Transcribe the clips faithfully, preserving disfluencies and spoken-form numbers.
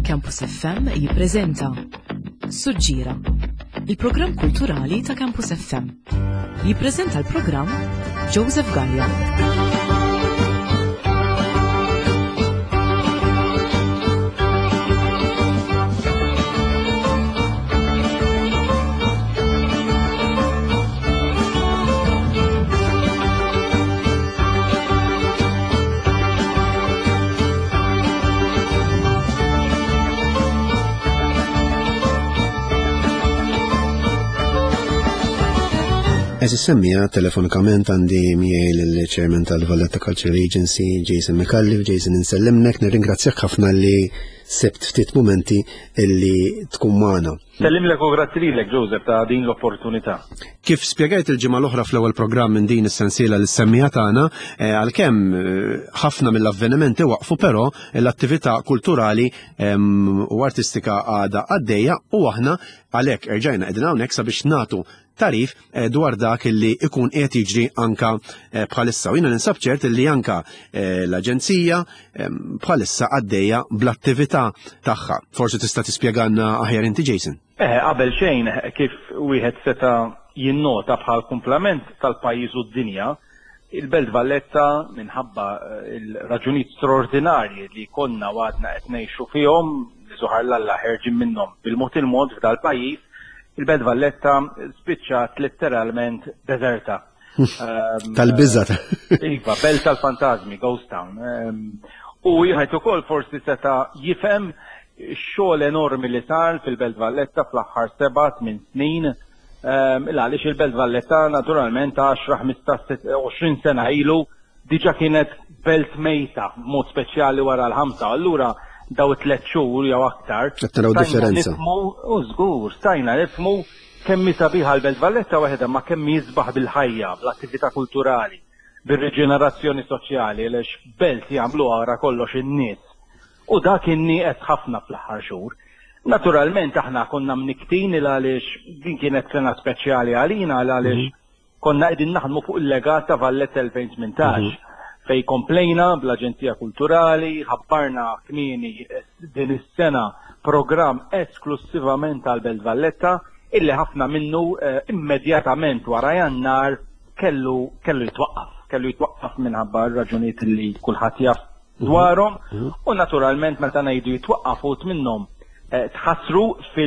Campus F M jippreżenta Suġġiera, il-programm kulturali ta' Campus F M. Jippreżenta l-programm Joseph Gallia. Eżi semmija telefonikament għandi miegħi l-Chairman tal-Valletta Cultural Agency, Jason McCallif. Jason, insellimnek, nirringrazzjak ħafna li sebt ftit momenti illi tkun magħna. Sellimlek u grazzi lilek, Joseph, ta' din l-opportunità. Kif spjegajt il-ġimgħa l-oħra fl-ewwel programm minn din is-sensiela li semmija tagħna, għalkemm ħafna mill-avvenimenti waqfu, però l-attività kulturali u artistika għadha għaddejja u aħna għalhekk erġajna qegħdin hawnhekk sabiex nagħtu tarif dwar dak li ikun qed jiġri anka bħalissa. Jiena ninsab ċert li anka l-Aġenzija bħalissa għaddejja bl-attività tagħha. Forsi tista' tispjegana aħjar inti, Jason? Eh, qabel xejn kif wieħed seta' jinnota bħal kumplament tal-pajjiż u d-dinja, il-Belt Valletta minħabba il-raġunijiet straordinarji li konna għadna qed ngħixu fihom li żuħar l-Alla ħerġin minnhom bil-mod il-mod f'dal-pajjiż, il-Belt Valletta spiċċat letteralment deserta. Tal-biża. Iva, belt tal-fantasmi, ghost town. U jħajt ukoll forsi seta' jifhem x-xogħol enormi li sar fil-Belt Valletta fl-aħħar seba' tmien snin. Għaliex il-Belt Valletta naturalment għaxra ħmistax għoxrin sena ilu diġà kienet belt mejta mod speċjali wara l-ħamsa. Allura daw tliet xhur jew aktar. Naraw differenza. U żgur, stajna nifhmu kemm sabiħa l-Belt Valletta waħedha ma kemm jisbaħ bil-ħajja, bl-attività kulturali, bir-reġenerazzjoni soċjali għaliex belt jagħmluha wara kollox in-nies. U dak kien nieqes ħafna fl-aħħar xhur. Naturalment aħna konna mniktin il għaliex din kienet sena speċjali għalina għaliex konna qegħdin naħdmu fuq il-legat ta' Valletta elfejn tmintax. Fej komplejna bl-Aġenzija Kulturali, ħabbarna kmieni din is-sena programm esklusivament għal Belt Valletta illi ħafna minnu eh, immedjatament wara Jannar kellu kellu jitwaqqaf, kellu jitwaqqaf minħabba raġunijiet li kulħadd jaf dwarhom u naturalment meta ngħidu jitwaqqafut minnhom eh, tħassru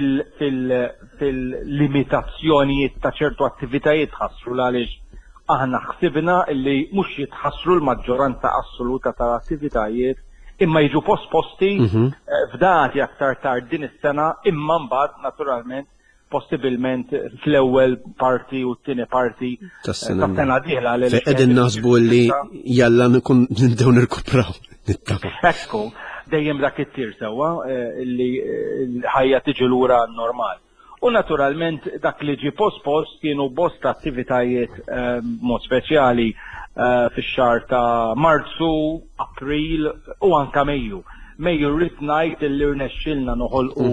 fil-limitazzjonijiet ta' ċertu attivitajiet tħassru għaliex aħna ħsibna li mhux jitħassru l-maġġoranza assoluta tal-attivitajiet imma jiġu posposti f'dati aktar tard din is-sena imma mbagħad naturalment possibilment fl-ewwel parti u t-tieni parti tas-sena dieħla għal qegħdin naħsbu li jalla nkun nibdew nirkupraw. Ekku, dejjem dak it-tir sewwa li l-ħajja tiġi lura normal. U naturalment dak li ġi post-post kienu bosta attivitajiet mod speċjali fix-xahar ta' Marzu, April u anka Mejju. Mejju rrid ngħid illi rnexxilna noħolqu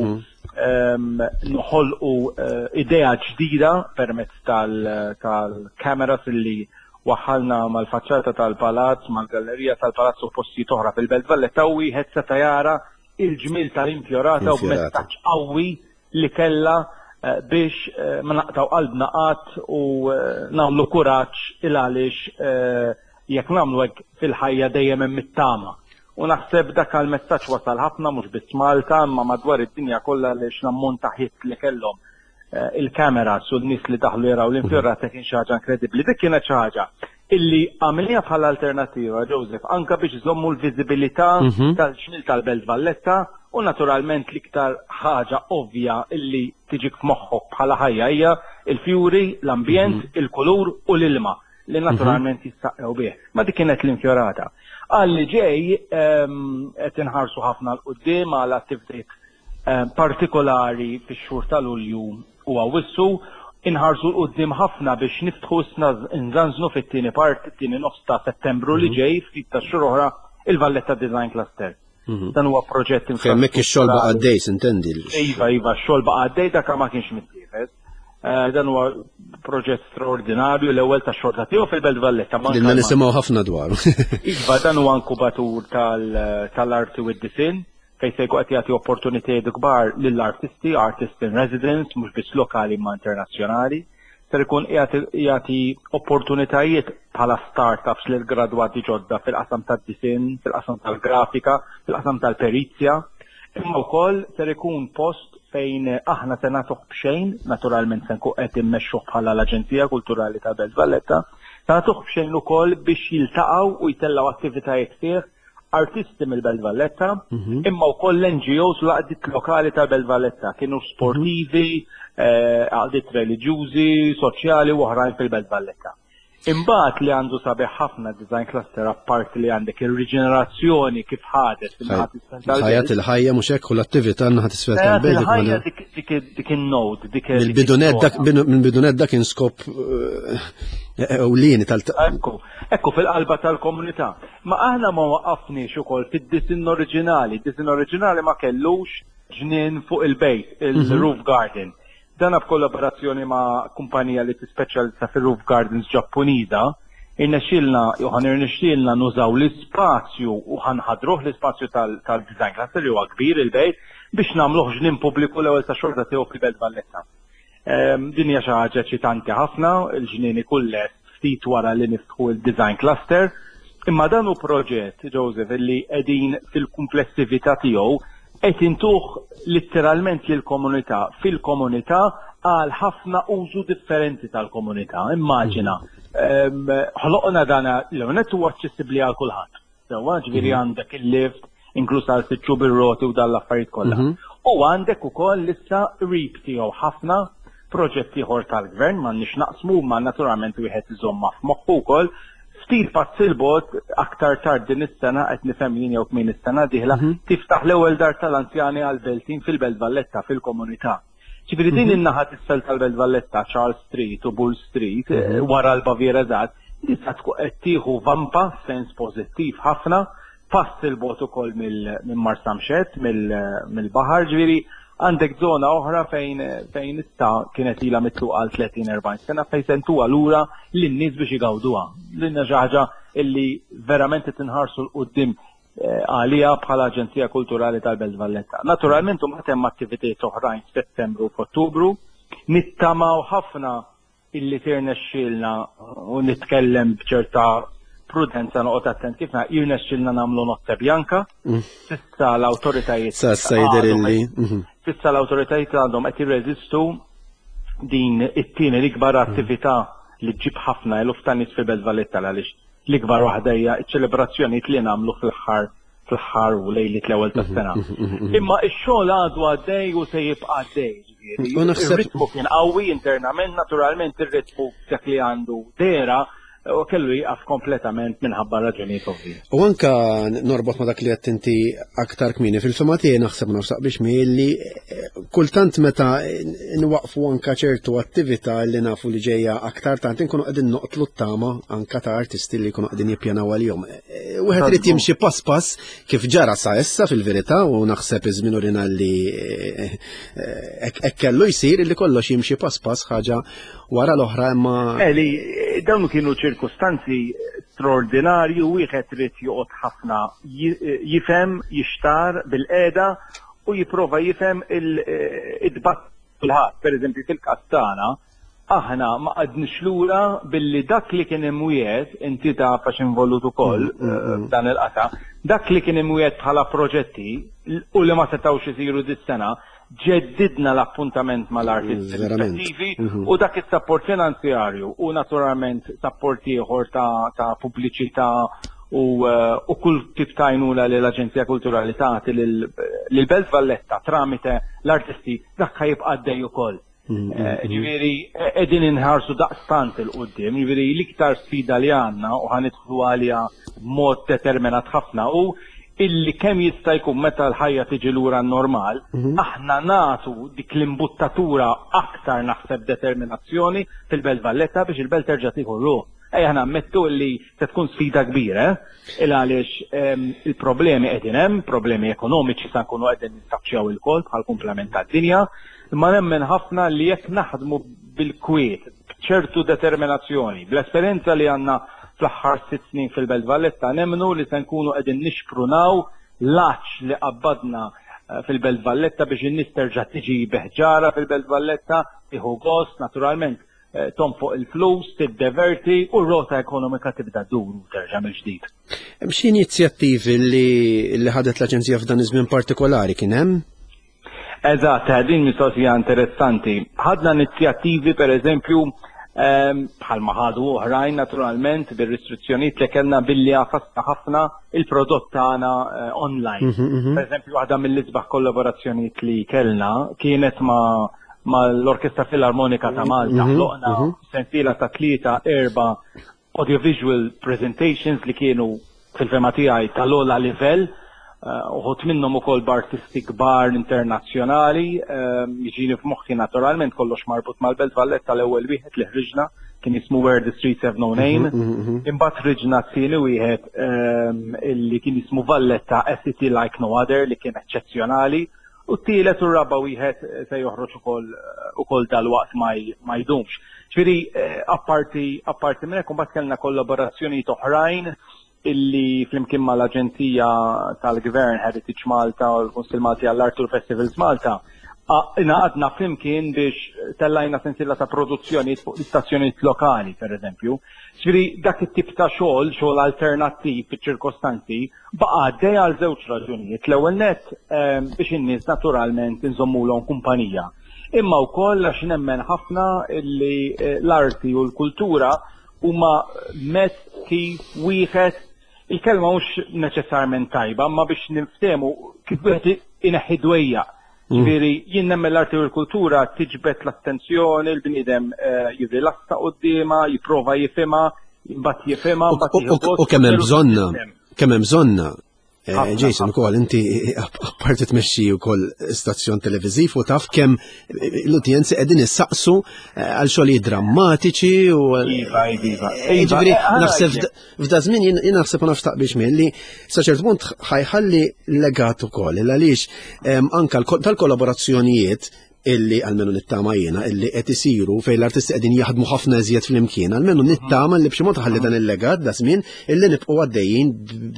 noħolqu idea ġdida permezz tal-kameras illi waħħalna mal-faċċata tal-palazz, mal-gallerija tal-palazz u postijiet oħra fil-Belt Valletta u wieħed seta' jara il-ġmiel tal-impjorata u b'messaġġ qawwi li kellha biex ma naqtaw qalbna qatt u nagħmlu kuraġġ il għaliex jekk nagħmlu hekk fil-ħajja dejjem hemm it-tama. U naħseb dak il-messaġġ wasal ħafna mhux biss Malta imma madwar id-dinja kollha għaliex nammonta ħitt li kellhom il-kameras u n-nies li daħlu jaraw l-impjorata kien xi ħaġa inkredibbli. Dik kienet xi ħaġa illi għamilniha bħala alternattiva, Joseph, anke biex iżommu l-viżibilità tal-ġmiel tal-Belt Valletta. U naturalment l-iktar ħaġa ovvja illi tiġik f'moħħok bħala ħajja hija il-fjuri, l-ambjent, il-kulur u l-ilma li naturalment jistaqgħu bih. Ma dik kienet l-impjorata. Għalli ġej qed inħarsu ħafna l qudiem għal attivitajiet partikolari fix-xhur ta' Lulju u Awwissu, inħarsu l qudiem ħafna biex niftħu nżanżnu fit-tieni part, it-tieni nofs ta' Settembru li ġej ftit ta' xhur oħra il-Valletta Design Cluster. Dan huwa proġett infrastrutturali. Hemmhekk ix-xogħol baqa' għaddej, intendi. Iva, iva, x-xogħol baqa' għaddej dak ma kienx mittiefes. Dan huwa proġett straordinarju l-ewwel tax-xorta tiegħu fil-Belt Valletta. Ilna nisimgħu ħafna dwaru. Iva, dan huwa inkubatur tal-arti u d-disin fejn se jkun qed jagħti opportunitajiet kbar lill-artisti, artists in residence, mhux biss lokali ma internazzjonali. Ser ikun jagħti opportunitajiet bħala startups lil gradwati ġodda fil-qasam tad-disin, fil-qasam tal-grafika, fil-qasam tal-perizja. Imma wkoll ser ikun post fejn aħna se nagħtuh b'xejn, naturalment se nkun qed immexxuh bħala l-Aġenzija Kulturali ta' Belt Valletta, se nagħtuh b'xejn ukoll biex jiltaqgħu u jtellgħu attivitajiet fih artisti mill-Belt Valletta, imma wkoll l-N G Os u laqdiet lokali ta' Belt Valletta kienu sportivi, għaqdiet reliġjużi, soċjali u oħrajn fil-Belt Valletta. Imbagħad li għandu sabiħ ħafna design cluster apart li għandek ir-riġenerazzjoni kif ħadet ħajat il-ħajja mhux hekk u l-attività naħat isfel tal-belt. Il-ħajja dik in-node, dik mill-bidunet dak kien skop ewlieni tal Ekku, ekku fil-qalba tal-komunità. Ma aħna ma waqqafniex ukoll fid-disin oriġinali, id-disin oriġinali ma kellux ġnien fuq il-bejt, il-roof garden. Dana b'kollaborazzjoni ma' kumpanija li tispeċjalizza fil-roof gardens Ġappuniża, irnexxielna jew ħanirnexxielna nużaw l-ispazju u ħanħadruh l-ispazju tal-design cluster li huwa kbir il-bejt biex nagħmluh ġnien pubbliku l-ewwel ta' xorta tiegħu fil-Belt Valletta. Din hija xi ħaġa eċitanti ħafna, il-ġnien ikulles ftit wara li niftħu il-design cluster, imma dan hu proġett, Joseph, illi qegħdin fil-kumplessività tiegħu qed intuh letteralment lill-komunità fil-komunità għal ħafna użu differenti tal-komunità. Immaġina, ħloqna dana l-għonet huwa aċċessibbli għal kulħadd. Sewwa ġifieri għandek il-lift, inkluż għal titxu bir-roti u dan l-affarijiet kollha. U għandek ukoll issa rib tiegħu ħafna proġetti ieħor tal-gvern m'għandniex naqsmu ma naturalment wieħed iżomma f'moħħu wkoll. Ftit pass-il-bot aktar tard din is-sena qed nifhem jien jew kmien is-sena dieħla tiftaħ l-ewwel dar tal-anzjani għal Beltin fil-Belt Valletta fil-komunità. Ġifieri din in-naħa t'isfel tal-Belt Valletta, Charles Street u Bull Street wara l-Baviera Żgħar, issa tkun qed tieħu vampa sens pożittiv ħafna, pass il-bot ukoll minn Marsamxett mill-baħar, ġifieri għandek żona oħra fejn fejn issa kienet ilha mitluqa għal tletin erbgħin sena fejn sentuha lura lin-nies biex igawduha. Dinna xi ħaġa illi verament qed inħarsu l quddiem għalija bħala Aġenzija Kulturali tal-Belt Valletta. Naturalment imbagħad hemm attivitajiet oħrajn f'Settembru u f'Ottubru, nittamaw ħafna illi tirnexxielna u nitkellem b'ċerta prudenza noqgħod attent kif jirnexxielna nagħmlu notte bjanka. S'issa l-awtoritajiet S'issa l-awtoritajiet għandhom qed jirreżistu din it-tieni l-ikbar attività li ġib ħafna eluf ta' nies fil-Belt Valletta għaliex l-ikbar waħda hija ċ-ċelebrazzjonijiet li nagħmlu fl-aħħar fl-aħħar u lejliet l-ewwel tas-sena. Imma x-xogħol għadu għaddej u se jibqa' għaddej. Ir-ritmu kien qawwi internament, naturalment ir-ritmu dak li għandu dera u kellu jqaf kompletament minħabba raġunijiet ovvji. U anka norbot ma dak li qed inti aktar kmieni fil-fema tiegħi naħseb nafsaq biex milli kultant meta nwaqfu anka ċertu attività li nafu li ġejja aktar tant inkunu qegħdin noqtlu t-tama anka ta' artisti li jkunu qegħdin jippjanaw għalihom. Wieħed irid jimxi pass pass kif ġara sa issa fil-verità u naħseb iż-żmien urina li hekk kellu jsir illi kollox jimxi pass pass ħaġa wara l-oħra imma. Eli, dawn kienu ċirkustanzi straordinarji u wieħed irid joqgħod ħafna jifhem, jixtar bil-qiegħda u jipprova jifhem id-dibatt kulħadd. Pereżempju fil-każ tagħna aħna ma qadniex lura billi dak li kien imwiegħed inti taf għax involut ukoll f'dan il-qasam, dak li kien imwiegħed bħala proġetti u li ma setgħux isiru dis-sena ġeddidna l-appuntament mal-artisti rispettivi u dak is-sapport finanzjarju u naturalment sapport ieħor ta' pubbliċità u kull tip ta' għajnuna li l-Aġenzija Kulturali tagħti lill-Belt Valletta tramite l-artisti dak ħajibqa' għaddej ukoll. Ġifieri qegħdin inħarsu daqstant il-qudiem, ġifieri l-iktar sfida li għandna u ħanidħlu għaliha b'mod determinat ħafna u illi kemm jista' jkun meta l-ħajja tiġi lura n-normal, aħna nagħtu dik l-imbuttatura aktar naħseb determinazzjoni fil-Belt Valletta biex il-belt terġa' tieħu ruħ. Ejja aħna ammettu li se tkun sfida kbira, il għaliex il-problemi qegħdin hemm, problemi ekonomiċi se nkunu qegħdin nistaċċjaw il-kol bħal kumplament tad-dinja, imma nemmen ħafna li jekk naħdmu bil-kwiet, b'ċertu determinazzjoni, bl-esperjenza li għandna fl-aħħar sitt snin fil-Belt Valletta nemmnu li se nkunu qegħdin nixprunaw laċ li qabbadna fil-Belt Valletta biex in-nies terġa' tiġi beħġara fil-Belt Valletta, tieħu gost, naturalment tonfoq il-flus, tiddeverti u r-rota ekonomika tibda dur u terġa' mill-ġdid. Hemm xi inizjattivi li li ħadet l-Aġenzija f'dan iż-żmien partikolari kien hemm? Eżatt, din mistoqsija interessanti. Ħadna inizjattivi pereżempju bħalma ħadu oħrajn naturalment bir-restrizzjonijiet li kellna billi għafasta ħafna il-prodott tagħna online. Pereżempju waħda mill-isbaħ kollaborazzjonijiet li kellna kienet ma' mal-Orkestra Filarmonika ta' Malta. Ħloqna sensiela ta' tlieta erba' audiovisual presentations li kienu fil-fema tiegħi tal-ogħla livell. Uħut minnhom ukoll b'artisti kbar internazzjonali, jiġini f'moħħi naturalment kollox marbut mal-Belt Valletta l-ewwel wieħed li ħriġna kien ismu Where the Streets Have No Name. Imbagħad ħriġna t-tieni wieħed li kien ismu Valletta A City Like No Other li kien eċċezzjonali, u t-tielet u r-raba' wieħed se joħroġ ukoll ukoll dalwaqt ma jdumx. Ġifieri apparti apparti minn hekk imbagħad kellna kollaborazzjonijiet oħrajn illi flimkien ma l-Aġenzija tal-Gvern Heritage Malta u l-Kunsill Malti għall-Artur Festivals Malta ingħaqadna flimkien biex tellajna sensiela ta' produzzjonijiet fuq l-istazzjonijiet lokali, pereżempju. Ġifieri dak it-tip ta' xogħol, xogħol alternattiv fiċ-ċirkostanzi, baqa' għaddej għal żewġ raġunijiet. L-ewwel nett biex in-nies naturalment inżommulhom kumpanija. Imma wkoll għax nemmen ħafna illi l-arti u l-kultura huma mezz kif wieħed il-kelma mhux neċessarjament tajba, ma biex niftehmu kif wieħed ineħħi dwejja. Ġifieri jien nemmen l-arti u l-kultura tiġbed l-attenzjoni, l-bniedem jirrilassa qudiema, jipprova jifhimha, imbagħad jifhimha, u kemm hemm bżonna, kemm hemm bżonna. Jason, ukoll inti apparti tmexxi wkoll stazzjon televiżiv u taf kemm l-udjenzi qegħdin issaqsu għal xogħlijiet drammatiċi u iva iva. Ġifieri naħseb f'da żmien jien naħseb naf taqbix milli sa ċert punt ħajħalli legat ukoll għaliex anke tal-kollaborazzjonijiet illi għalmenu nittama jiena illi qed isiru fejn l-artisti qegħdin jaħdmu ħafna iżjed flimkien, għalmenu nittama li b'xi mod ħalli dan il-legat da żmien illi nibqgħu għaddejjin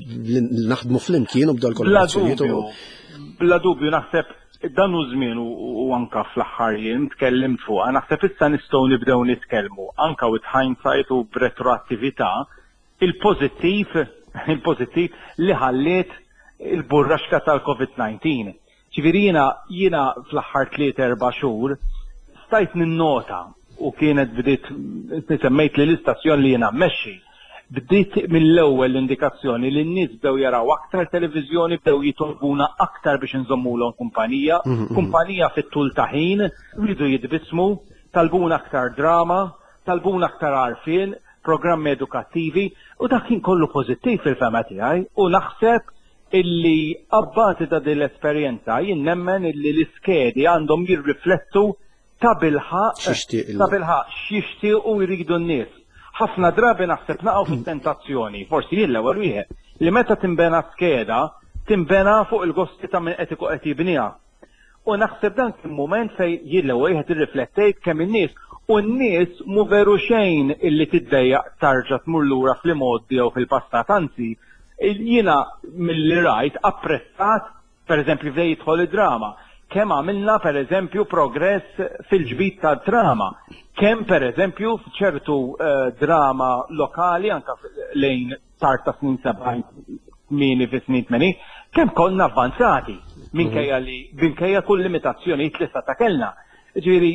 naħdmu flimkien u b'dol kollaborazzjonijiet. Bla dubju naħseb dan hu żmien u anke fl-aħħar jien tkellimt fuqha, naħseb issa nistgħu nibdew nitkellmu anke with hindsight u b'retroattività il-pożittiv il-pożittiv li ħalliet il-burraxka tal-COVID nineteen. Ġifieri jiena jiena fl-aħħar tliet erba' xhur stajt ninnota u kienet bdiet semmejt li l-istazzjon li jiena mmexxi. Bdiet mill-ewwel indikazzjoni li n-nies bdew jaraw aktar televiżjoni, bdew jitolbuna aktar biex inżommulhom kumpanija, kumpanija fit-tul ta' ħin, rridu jitbismu, talbuna aktar drama, talbuna aktar għarfien, programmi edukattivi, u dak kien kollu pożittiv fil-fema tiegħi u naħseb illi abbati ta' din l-esperjenza jien nemmen illi l-iskedi għandhom jirriflettu ta' bilħaq ta' bilħaq x'jixtiequ jridu n-nies. Ħafna drabi naħseb naqgħu fit-tentazzjoni, forsi jien l-ewwel wieħed, li meta timbena skeda timbena fuq il-gosti ta' min qed qed jibniha. U naħseb dan kien mument fejn jien l-ewwel wieħed irriflettejt kemm in-nies u n-nies mu veru xejn illi tiddejjaq tarġa' tmur lura fl-imoddi jew fil-passat, anzi jiena mill-li rajt apprezzat pereżempju fej jidħol id-drama. Kemm għamilna pereżempju progress fil-ġbit tad-drama. Kemm pereżempju f'ċertu drama lokali anke lejn tard ta' snin sebgħin tmieni fi snin tmenin, kemm konna avvanzati minkejja li minkejja kull limitazzjonijiet li sa kellna. Ġifieri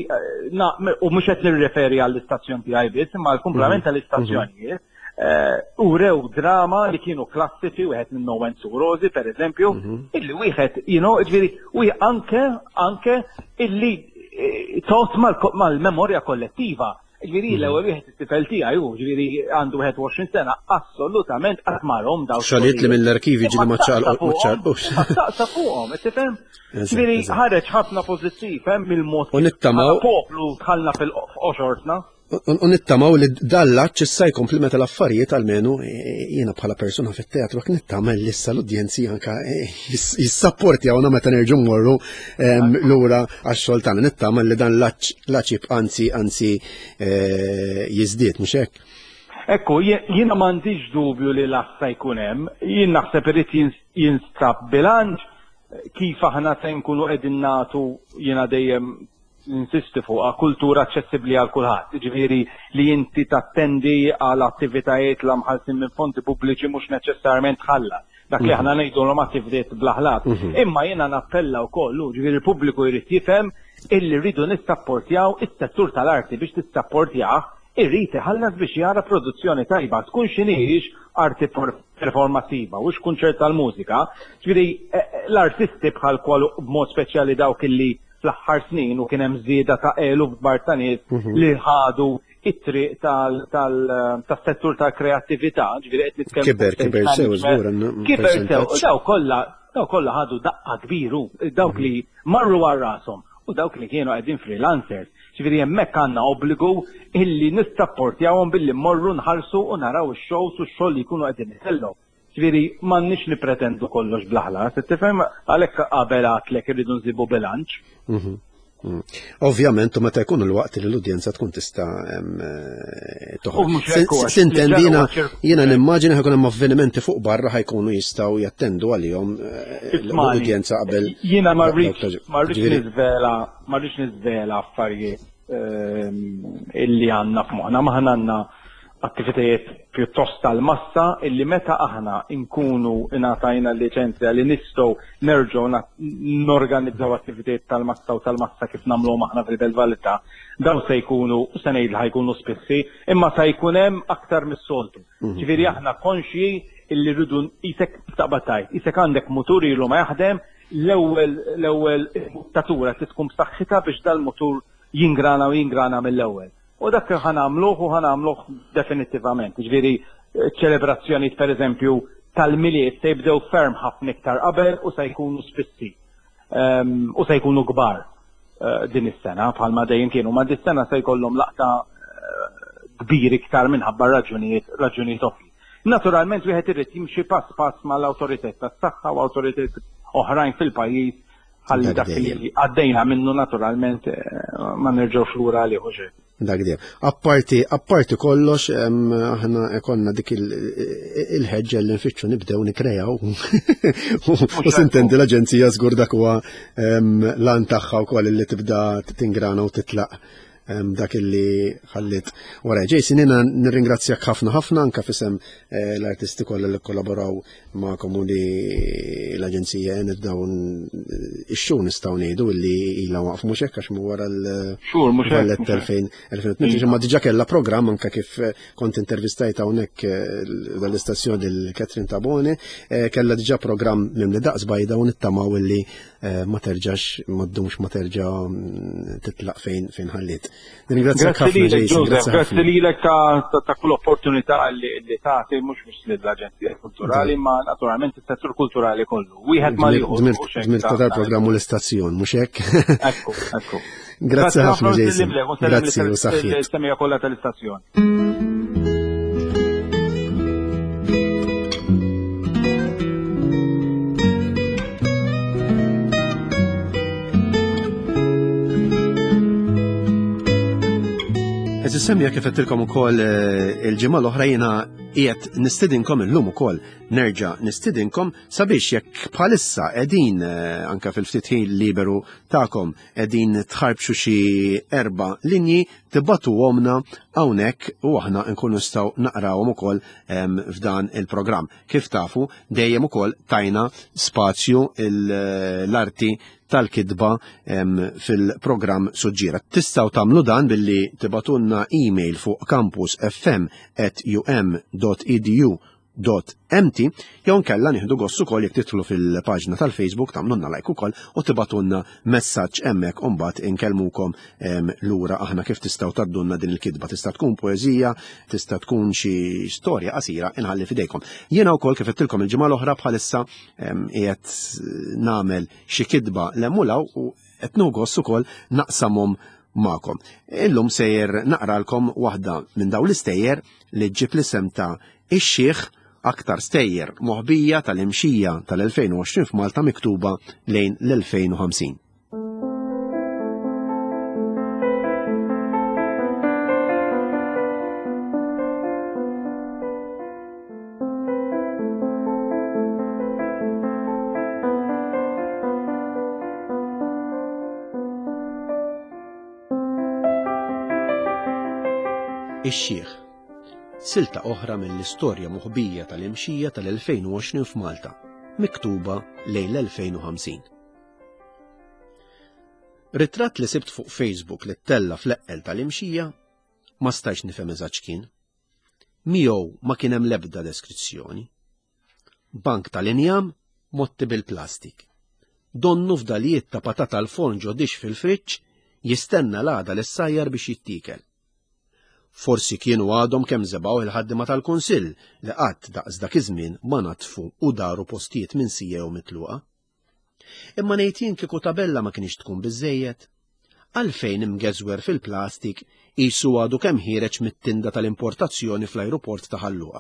u mhux qed nirreferi għall-istazzjon tiegħi biss, imma l-kumplament tal-istazzjonijiet u rew drama li kienu klassiċi wieħed minn Nowen Surosi pereżempju, illi wieħed ġifieri u anke anke illi tot mal-memorja kollettiva. Ġifieri l-ewwel wieħed it-tifel tiegħi hu ġifieri għandu wieħed u għoxrin sena assolutament qatt marhom dawn xogħlijiet li mill-arkivi ġieli ma ċċarqux. Taqsa fuqhom, tifhem? Ġifieri ħareġ ħafna pożittiv hemm mill-mod kif poplu tħallna fil-qoxortna. U nittamaw li dallaċ issa jkomplimenta l-affarijiet għalmenu jiena bħala persuna fit-teatru għak nittama li issa l-udjenzi anka jissapporti għawna meta nerġu morru l-ura għax-xogħol tagħna, nittama li dan laċ jibqa' anzi anzi jiżdied mhux hekk. Ekku, jiena m'għandix dubju li l-assa jkun hemm, jien naħseb irid jinstab bilanċ kif aħna se nkunu qegħdin nagħtu jiena dejjem insisti fuqha kultura aċċessibbli għal kulħadd. Ġifieri li inti tattendi għal attivitajiet l mħallsin minn fonti pubbliċi mhux neċessarjament tħallas. Dak li aħna ngħidulhom attivitajiet blaħlat. Imma jiena nappella wkoll, ġifieri il-pubbliku jrid jifhem illi rridu nissapportjaw is-settur tal-arti biex tissapportjah irrid iħallas biex jara produzzjoni tajba tkun x'inhiex arti performattiva u x'kunċert tal-mużika. Ġifieri l-artisti bħal kwalu b'mod speċjali dawk illi fl-aħħar snin u kien hemm żieda ta' eluf kbar ta' nies li ħadu it-triq tas-settur tal-kreattività, ġifieri qed nitkellmu. Kiber, kiber sew żgur. Kiber sew, daw kollha daw kollha ħadu daqqa kbiru, dawk li marru għal rashom u dawk li kienu qegħdin freelancers. Ġifieri hemmhekk għandna obbligu illi nissapportjawhom billi mmorru nħarsu u naraw ix-shows u x-xogħol li jkunu qegħdin itellgħu. Ġifieri m'għandniex nippretendu kollox blaħlas, tifhem għalhekk qabel għatlek irridu nsibu bilanċ. Ovvjament, u meta jkun il-waqt li l-udjenza tkun tista' toħroġ. Sintendina, jiena nimmaġina ħajkun hemm avvenimenti fuq barra ħajkunu jistgħu jattendu għalihom l-udjenza qabel. Jiena ma rridx niżvela ma rridx niżvela affarijiet illi għandna f'moħħna, ma ħana għandna attivitajiet pjuttost tal-massa illi meta aħna nkunu ingħatajna l-liċenzja li nistgħu nerġgħu norganizzaw attivitajiet tal-massa u tal-massa kif nagħmluhom aħna fil-Belt Valletta, dawn se jkunu se ngħidla ħajkunu spissi, imma se jkun hemm aktar mis-soltu. Ġifieri aħna konxji illi rridu isek taqbad tajt, isek għandek mutur ilu ma jaħdem, l-ewwel l-ewwel tatura tkun b'saħħitha biex dal-mutur jingrana u jingrana mill-ewwel. U dak ħanamluh u ħanamluh definitivament. Ġifieri ċelebrazzjonijiet pereżempju tal-miliet se jibdew ferm ħafna iktar qabel u se jkunu spissi. U se jkunu kbar din is-sena bħalma dejjem kienu, ma dis-sena se jkollhom laqta kbir iktar minħabba raġunijiet raġunijiet oħra. Naturalment wieħed irid jimxi pass pass mal-awtoritajiet tas-saħħa u awtoritajiet oħrajn fil-pajjiż ħalli dak li għaddejna minnu naturalment ma nerġgħux lura għalih xejn. Dak dejjem. Apparti apparti kollox aħna ikonna dik il-ħeġġa li nfittxu nibdew nikrejaw. U sintendi l-aġenzija żgur dak huwa lan tagħha wkoll li tibda tingrana u titlaq dak illi ħallit wara. Jason, jiena nirringrazzjak ħafna ħafna anke f'isem l-artisti kollha li kollaboraw magħkom u li l-aġenzija dawn ix-xhur nistgħu ngħidu li ilha waqf mhux hekk għax wara l-Vallett elfejn tnejn ma diġà kellha programm anke kif kont intervistajt hawnhekk dal-istazzjoni il-Catherine Tabone, kellha diġà programm mimli daqs bajda u nittamaw illi ma terġax ma ddumx ma terġa' titlaq fejn fejn ħallit. Grazzi lilek ta' kull opportunità li tagħti mhux biex lill-Aġenzija Kulturali ma naturalment is-settur kulturali kollu. Wieħed ma jieħu Dmirt tal-programm u l-istazzjon mhux hekk? Ekku, ekku. Grazzi ħafna Jason. Grazzi u saħħit. Semmija kollha tal-istazzjon. Eżi semmija kif qedtilkom ukoll il-ġimgħa l-oħra jiena qiegħed nistidinkom illum ukoll nerġa' nistidinkom sabiex jekk bħalissa qegħdin anke fil-ftitħin liberu tagħkom qegħdin tħarbxu xi erba' linji tibgħatuhomna hawnhekk u aħna nkunu nistgħu naqrawhom ukoll f'dan il-programm. Kif tafu dejjem ukoll tajna spazju l-arti tal-kidba fil-programm Suġġiera. Tistgħu tagħmlu dan billi tibatunna email fuq campusfm at um dot e d u dot m t jew nkella nieħdu gost ukoll jekk titlu fil-paġna tal-Facebook tagħmlulna like ukoll u tibatunna messaġġ hemmhekk u mbagħad inkellmukom lura aħna kif tistgħu taddunna din il-kidba. Tista' tkun poeżija, tista' tkun xi storja qasira inħalli fidejkom. Jiena wkoll kif qedtilkom il-ġimgħa l-oħra bħalissa qiegħed nagħmel xi kidba l-emmulaw u qed nieħu gost ukoll naqsamhom magħkom. Illum sejjer naqralkom waħda minn dawn l-istejjer li ġġib l-isem ta' Ix-Xieħ aktar stejjer moħbija tal-imxija tal-elfejn u għoxrin f'Malta miktuba lejn l-elfejn u ħamsin. Ix-Xieħ. Silta oħra mill-istorja moħbija tal-imxija tal-elfejn u għoxrin f'Malta, miktuba lejn l-elfejn u ħamsin. Ritratt li sibt fuq Facebook li ttella fl-eqqel tal-imxija ma stajx nifhem eżatt x'kien. Miegħu ma kien hemm l-ebda deskrizzjoni. Bank tal-injam motti bil-plastik. Donnu f'dalijiet ta' patata l-forn ġodix fil-friġġ jistenna l-għada l-sajjar biex jittikel. Forsi kienu għadhom kemm żebgħu il-ħaddima tal-Kunsill li qatt daqs dak iż-żmien ma natfu u daru postijiet minn sija u mitluqa. Imma ngħid jien kieku tabella ma kienx tkun biżżejjed. Għalfejn imgeżwer fil-plastik qisu għadu kemm ħireġ mit-tinda tal-importazzjoni fl-ajruport ta' Ħalluqa.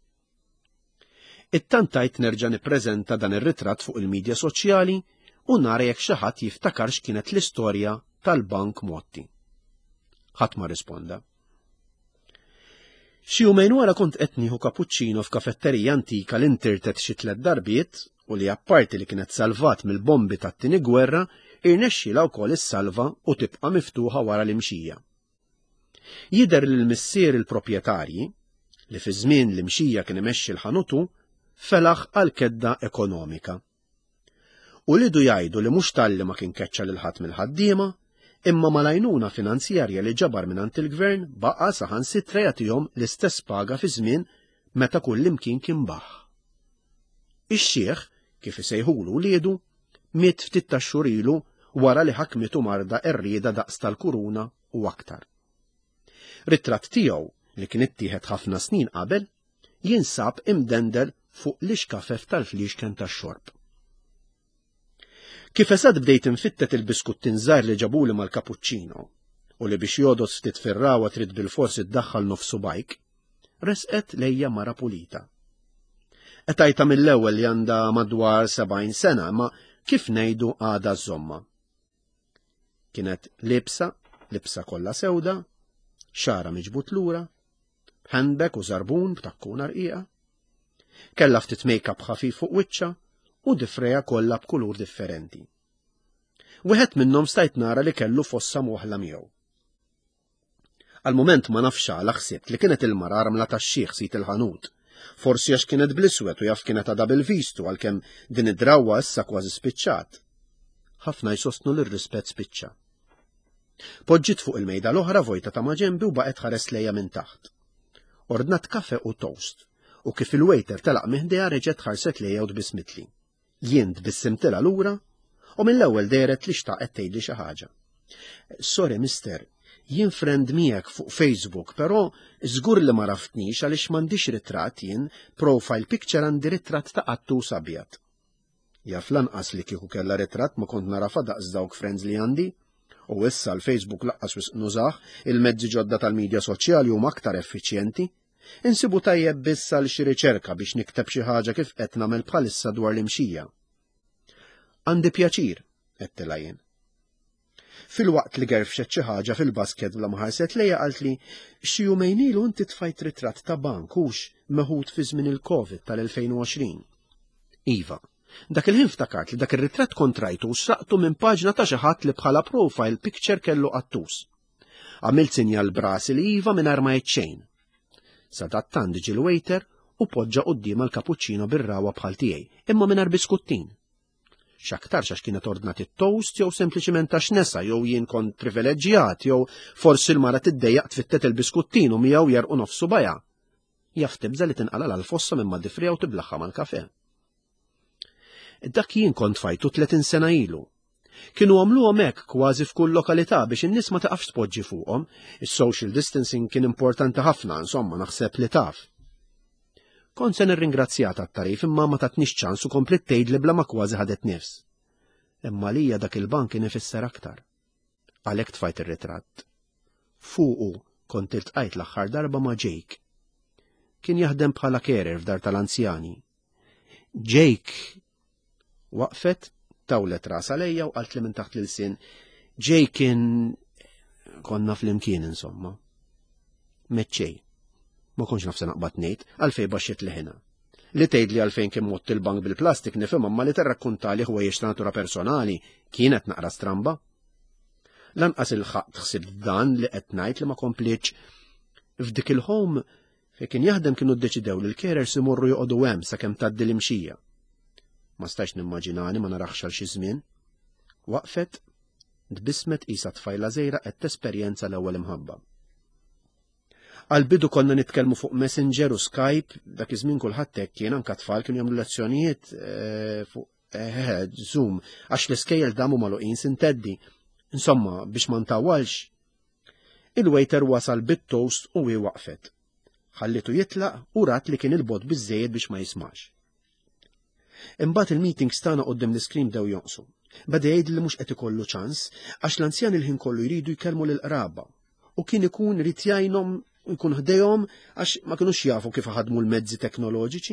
Ittantajt nerġa' nippreżenta dan ir-ritratt fuq il-midja soċjali u nara jekk xi ħadd jiftakar x'kienet l-istorja tal-Bank Motti. Ħadd ma risponda. Xi jumejn wara kont qed nieħu kapuċċino f'kafetterija antika li ntirtet xi tliet darbiet u li apparti li kienet salvat mill-bombi tat-tieni gwerra, irnexxielha wkoll issalva u tibqa' miftuħa wara l-imxija. Jidher li l-missier il-proprjetarji, li fi żmien l-imxija kien imexxi l-ħanutu, felaħ għal kedda ekonomika. U lidu jgħidu li mhux talli ma kien keċċa lil ħadd mill-ħaddiema, imma mal-għajnuna finanzjarja li ġabar mingħand il-gvern baqa' saħansitra jagħtihom l-istess paga fi żmien meta kull imkien kien baħħ. Ix-Xieħ, kif isejħulu wliedu, miet ftit ta' xhur ilu wara li ħakmitu marda rrieda daqs tal-kuruna u aktar. Ritratt tiegħu li kien ittieħed ħafna snin qabel jinsab imdendel fuq l-ixkafef tal-fliexken tax-xorb. Kif esad bdejt infittet il-biskuttin żgħar li ġabuli mal-kapuċċino u li biex jodos ftit fir-rawa trid bil-fors iddaħħal nofsu bajk, resqet lejja mara pulita. Etajta mill-ewwel li għandha madwar sebgħin sena, ma kif ngħidu għadha żomma. Kienet libsa, libsa kollha sewda, xara miġbut lura, handbag u żarbun b'takkuna rqiqa, kellha ftit make-up ħafif fuq wiċċa u difreja kollha b'kulur differenti. Wieħed minnhom stajt nara li kellu fossa moħla miegħu. Għal-mument ma nafx għala ħsibt li kienet il-mara ramla tax-Xieħ sit il-ħanut, forsi għax kienet bl-iswed u jaf kienet għadha bil-vistu għalkemm din id-drawwa issa kważi spiċċat. Ħafna jsostnu lir-rispett spiċċa. Poġġiet fuq il-mejda l-oħra vojta ta' ma' ġenbi u baqgħet ħares lejja minn taħt. Ordnat kafe u toast, u kif il-waiter telaq miħdeha reġgħet ħarset lejja u tbismitli. Jien tbissimtilha lura u mill-ewwel deret li xtaqet tgħidli xi ħaġa. Sorry mister, jien friend miegħek fuq Facebook, però żgur li ma raftnix għaliex m'għandix ritratt jien, profile picture għandi ritratt ta' qattus abjad. Jaf lanqas li kieku kellha ritratt ma kont narafa daqs dawk friends li għandi, u issa l-Facebook laqqas wisq nużah, il-mezzi ġodda tal-midja soċjali huma aktar effiċjenti. Insibu tajjeb bissa l xi riċerka biex nikteb xi ħaġa kif qed nagħmel bħalissa dwar l-imxija. Għandi pjaċir, qedtilha jien. Filwaqt li gerfxet xi ħaġa fil-basket bla ma ħarset lejja qalt li xi jumejn ilu inti tfajt ritratt ta' bank hux meħud fi żmien il-Covid tal-elfejn u għoxrin. Iva, dak il-ħin ftakart li dak ir-ritratt kontrajtu u sraqtu minn paġna ta' xi ħadd li bħala profile picture kellu qattus. Għamilt sinjal brasi li iva mingħajr ma jgħid xejn. Sadattan diġi l-waiter u poġġa quddiem l-kapuċċino bir-rawa bħal tiegħi, imma mingħajr biskuttin. X'aktar għax kienet ordnat it-toast jew sempliċiment għax nesa jew jien kont privileġġjat jew forsi l-mara tiddejjaq tfittet il-biskuttin u miegħu jerqu nofsu bajja. Jaf tibża li tinqalal għall-fossa minn mad-difrija u tiblaħħa mal-kafè. Dak jien kont fajtu tletin sena ilu. Kienu għamluhom hekk kważi f'kull lokalità biex in-nies ma taqafx tpoġġi fuqhom, is-social distancing kien importanti ħafna, insomma naħseb li taf. Kont se nirringrazzjat għat-tarif imma ma tatniex ċans u komplet tgħidli bla ma kważi ħadet nifs. Imma lija dak il-bank kien ifisser aktar. Għalhekk tfajt ir-ritratt. Fuqu kont iltqajt l-aħħar darba ma' Jake. Kien jaħdem bħala carer f'dar tal-anzjani. Jake waqfet tawlet ras għalejja u qalt li minn taħt l-sin, Jake kien konna fl-imkien insomma. Meċċej. Ma konx nafsa naqbad ngħid, għalfej baxxiet liħina. Li tgħidli għalfejn kien mott il-bank bil-plastik nifhem imma li terrakkuntali huwa jiex natura personali kienet naqra stramba. Lanqas il-ħaqt ħsib dan li qed ngħid li ma kompliċ F'dik il-home fejn kien jaħdem kienu ddeċidew li l-carers imorru joqogħdu hemm sakemm tgħaddi l-imxija. Ma stax nimmaġinani ma naraħx għal xi żmien. Waqfet, tbissmet qisha tfajla żgħira qed tesperjenza l-ewwel imħabba. Għal-bidu konna nitkellmu fuq Messenger u Skype, dak iż-żmien kulħadd hekk kien anke tfal kienu jagħmlu lezzjonijiet fuq Zoom għax l-iskejjel damu magħluqin sinteddi. Insomma, biex ma ntawwalx, il-waiter wasal bit-toast u hi waqfet. Ħallitu jitlaq u rat li kien il-bod biżżejjed biex ma jismax. Imbagħad il-meetings tagħna quddiem l-iskrim dew jonqsu. Beda jgħid li mhux qed ikollu ċans għax l-anzjan il-ħin kollu jridu jkellmu lill-qraba u kien ikun irid jgħinhom u jkun ħdejhom għax ma kinux jafu kif ħadmu l-mezzi teknoloġiċi.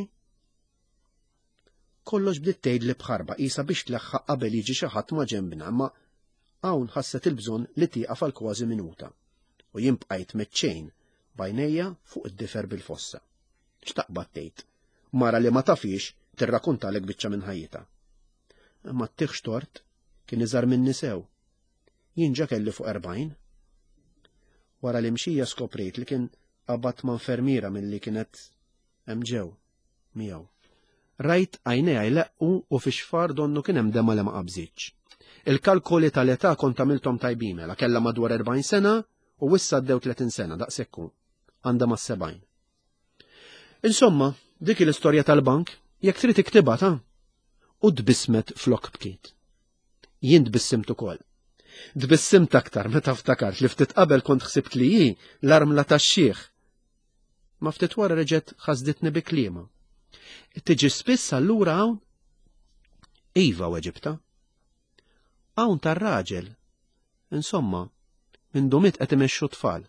Kollox bdiet tgħidli bħarba qisha biex tleħħaq qabel jiġi xi ħadd ma' ġembna, imma hawn ħasset il-bżonn li tieqaf għal kważi minuta u jien bqajt meċċejn b'għajnejja fuq id-difer bil-fossa. X'taqbad tgħid? Mara li ma tafix tirrakkuntalek biċċa minn ħajjitha. Imma t-tieħx tort kien iżgħar minni sew. Jien ġa kelli fuq erbgħin. Wara l-imxija skoprejt li kien qabad ma' infermiera milli kienet hemm ġew miegħu. Rajt għajnejha jleqqu u fi xfar donnu kien hemm dema li ma qabżitx. Il-kalkoli tal-età kont għamilthom tajbin mela kellha madwar erbgħin sena u issa għaddew tletin sena daqshekk għandha ma' sebgħin. Insomma, dik l-istorja tal-bank jekk trid iktibha ta' u tbissmet flok bkiet. Jien tbissimt ukoll. Tbissimt aktar meta ftakart li ftit qabel kont ħsibt li hi l-armla tax-xieħ. Ma ftit wara reġgħet ħasditni bi kliema. Tiġi spiss allura hawn? Iva weġibta. Hawn tar-raġel. Insomma, minn dumit qed imexxu tfal.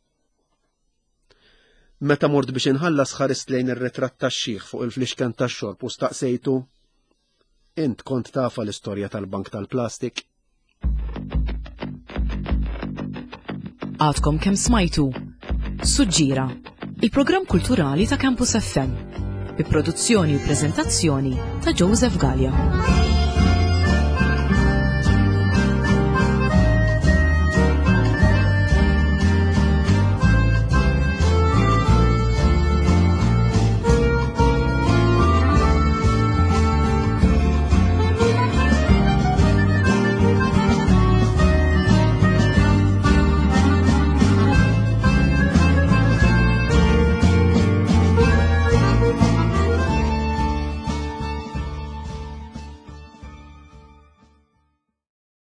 Meta mort biex inħallas ħarist lejn ir-ritratt tax-xieħ fuq il-fliexken tax-xorb u staqsejtu, int kont tafa l-istorja tal-bank tal-plastik? Għadkom kemm smajtu Suġġira, il-programm kulturali ta' Campus F M, bi produzzjoni u preżentazzjoni ta' Joseph Gallia.